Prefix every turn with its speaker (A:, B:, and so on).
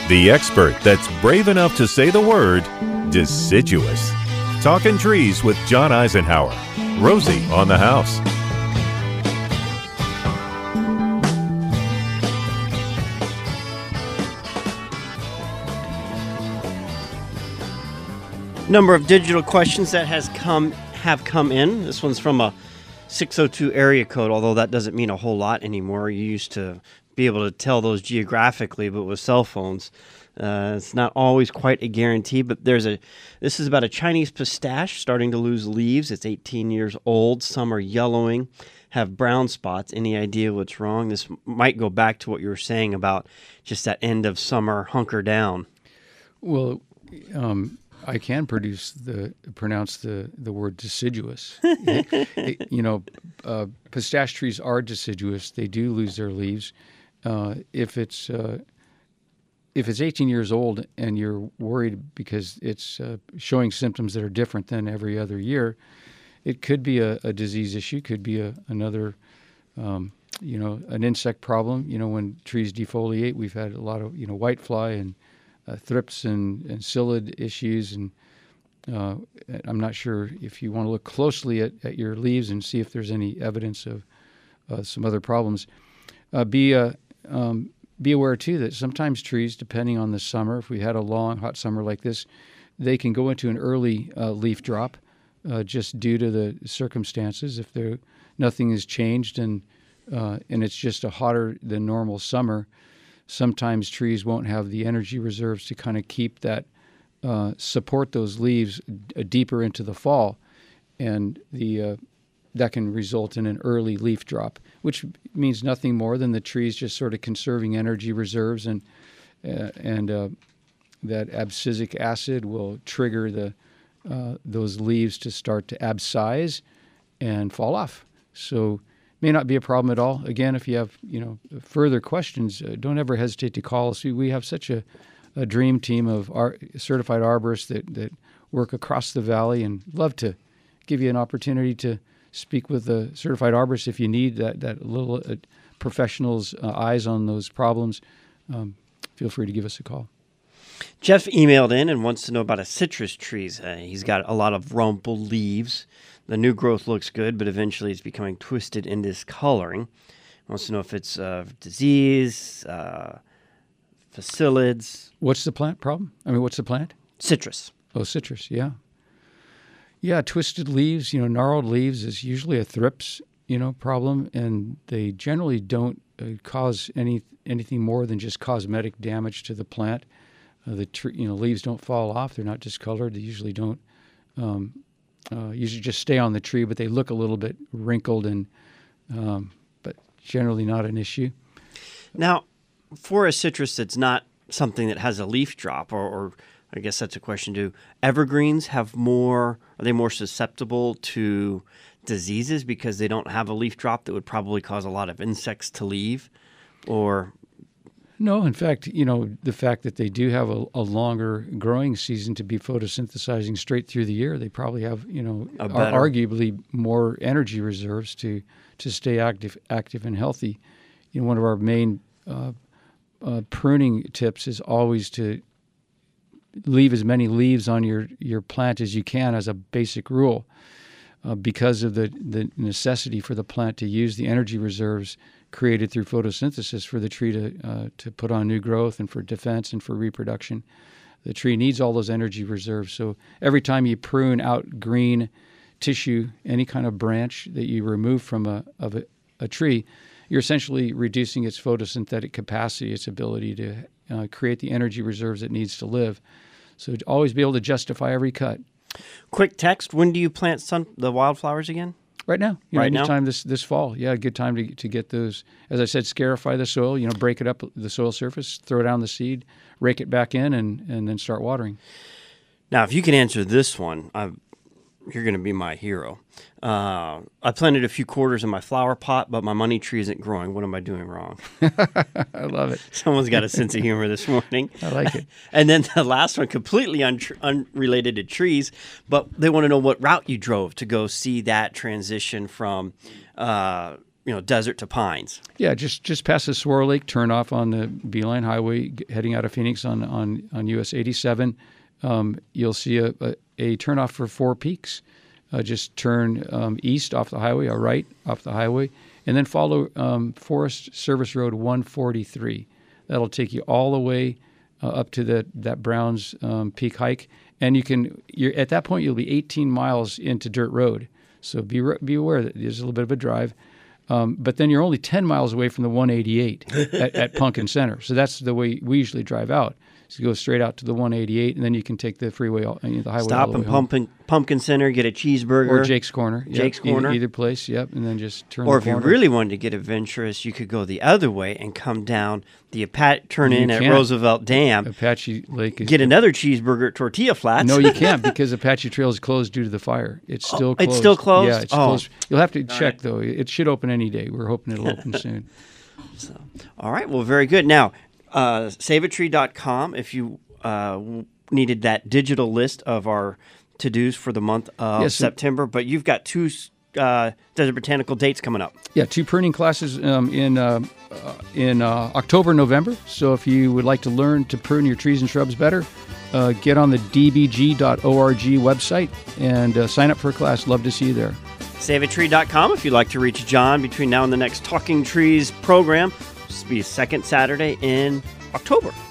A: The expert that's brave enough to say the word deciduous. Talking Trees with John Eisenhower. Rosie on the house.
B: Number of digital questions that have come in. This one's from a 602 area code, although that doesn't mean a whole lot anymore. You used to be able to tell those geographically, but with cell phones, it's not always quite a guarantee. But this is about a Chinese pistache starting to lose leaves. It's 18 years old. Some are yellowing, have brown spots. Any idea what's wrong? This might go back to what you were saying about just that end of summer hunker down.
C: Well, I can pronounce the word deciduous. Pistache trees are deciduous. They do lose their leaves. If it's 18 years old and you're worried because it's showing symptoms that are different than every other year, it could be a disease issue. Could be another an insect problem. When trees defoliate, we've had a lot of whitefly and thrips and psyllid issues, and I'm not sure if you want to look closely at your leaves and see if there's any evidence of some other problems. Be aware too that sometimes trees, depending on the summer, if we had a long hot summer like this, they can go into an early leaf drop just due to the circumstances. If nothing has changed and it's just a hotter than normal summer, sometimes trees won't have the energy reserves to kind of keep that, support those leaves deeper into the fall, and that can result in an early leaf drop, which means nothing more than the trees just sort of conserving energy reserves, and that abscisic acid will trigger those leaves to start to abscise and fall off. So may not be a problem at all. Again, if you have further questions, don't ever hesitate to call us. We have such a dream team of certified arborists that work across the valley, and love to give you an opportunity to speak with a certified arborist if you need that little professional's eyes on those problems. Feel free to give us a call.
B: Jeff emailed in and wants to know about a citrus tree. He's got a lot of rumpled leaves. The new growth looks good, but eventually it's becoming twisted in discoloring. Wants to know if it's disease, facilids.
C: What's the plant problem? What's the plant?
B: Citrus.
C: Oh, citrus, yeah. Yeah, twisted leaves, gnarled leaves is usually a thrips, problem, and they generally don't cause anything more than just cosmetic damage to the plant. The tree, leaves don't fall off; they're not discolored. They usually don't. Usually just stay on the tree, but they look a little bit wrinkled, and but generally not an issue.
B: Now, for a citrus that's not something that has a leaf drop, or I guess that's a question too, evergreens are they more susceptible to diseases because they don't have a leaf drop that would probably cause a lot of insects to leave? Or
C: no, in fact, the fact that they do have a longer growing season to be photosynthesizing straight through the year, they probably have, arguably more energy reserves to stay active and healthy. One of our main pruning tips is always to leave as many leaves on your plant as you can as a basic rule, because of the necessity for the plant to use the energy reserves created through photosynthesis for the tree to put on new growth and for defense and for reproduction. The tree needs all those energy reserves. So every time you prune out green tissue, any kind of branch that you remove from a tree, you're essentially reducing its photosynthetic capacity, its ability to create the energy reserves it needs to live. So to always be able to justify every cut.
B: Quick text, when do you plant the wildflowers again?
C: Right now.
B: Right now?
C: Anytime this fall. Yeah, a good time to get those. As I said, scarify the soil, break it up, the soil surface, throw down the seed, rake it back in, and then start watering.
B: Now, if you can answer this one, you're going to be my hero. I planted a few quarters in my flower pot, but my money tree isn't growing. What am I doing wrong?
C: I love it.
B: Someone's got a sense of humor this morning.
C: I like it.
B: And then the last one, completely unrelated to trees, but they want to know what route you drove to go see that transition from desert to pines.
C: Yeah, just past the Saguaro Lake, turn off on the Beeline Highway heading out of Phoenix on US 87. You'll see a turnoff for Four Peaks. Just turn east off the highway, or right off the highway, and then follow Forest Service Road 143. That'll take you all the way up to that Browns Peak hike, and you're at that point you'll be 18 miles into dirt road. So be aware that there's a little bit of a drive. But then you're only 10 miles away from the 188 at Pumpkin Center. So that's the way we usually drive out. So you go straight out to the 188, and then you can take the freeway, the highway.
B: Stop in Pumpkin Center, get a cheeseburger.
C: Or Jake's Corner.
B: Jake's Corner.
C: Either place, yep, and then just turn
B: Or
C: the
B: if
C: corner.
B: you really wanted to get adventurous, you could go the other way and come down the turn in at
C: can't.
B: Roosevelt Dam.
C: Apache Lake.
B: Get another cheeseburger at Tortilla Flats.
C: No, you can't, because Apache Trail is closed due to the fire. It's still closed.
B: It's still closed?
C: Yeah, it's closed. You'll have to check, though. It should open any day. We're hoping it'll open soon.
B: All right, well, very good. Now, saveatree.com, if you needed that digital list of our to-dos for the month of September, but you've got two Desert Botanical dates coming up.
C: Yeah, 2 pruning classes in October, November. So if you would like to learn to prune your trees and shrubs better, get on the dbg.org website and sign up for a class. Love to see you there.
B: Saveatree.com if you'd like to reach John between now and the next Talking Trees program. This will be second Saturday in October.